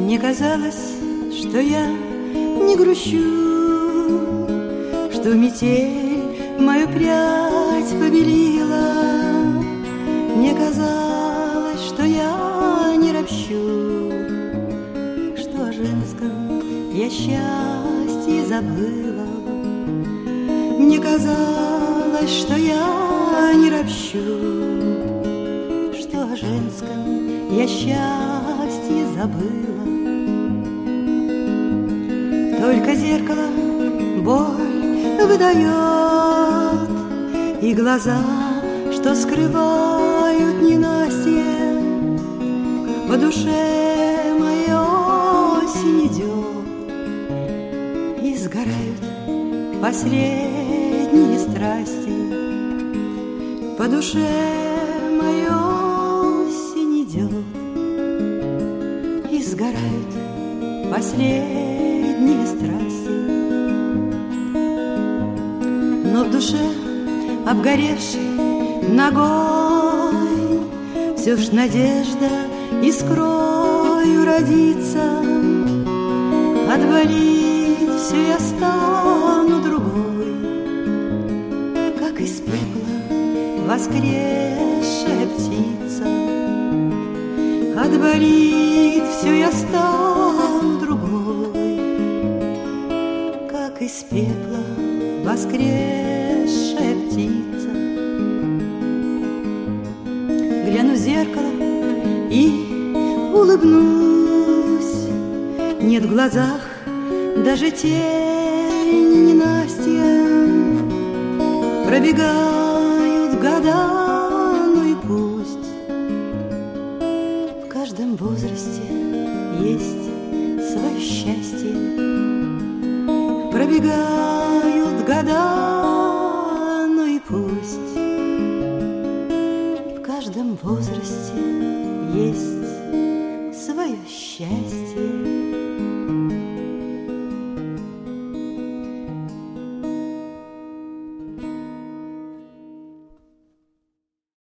Мне казалось, что я не грущу, что метель мою прядь побелила. Мне казалось, что я не ропщу, что о женском я счастье забыла. Мне казалось, что я не ропщу, что о женском я счастье забыла. Только зеркало боль выдает, и глаза, что скрывают ненастье. По душе моей осень идет, и сгорают последние страсти. По душе моей осень идет, и сгорают последние страсти. Но в душе обгоревшей ногой все ж надежда искрою родится. Отболит все, я стану другой, как из пепла воскресшая птица. Отболит все, я стану другой, как из пепла воскресшая птица. Гляну в зеркало и улыбнусь, нет в глазах даже тени ненастья. Пробегают года, ну и пусть. В каждом возрасте есть свое счастье. Пробегают года, ну и пусть. В каждом возрасте есть свое счастье.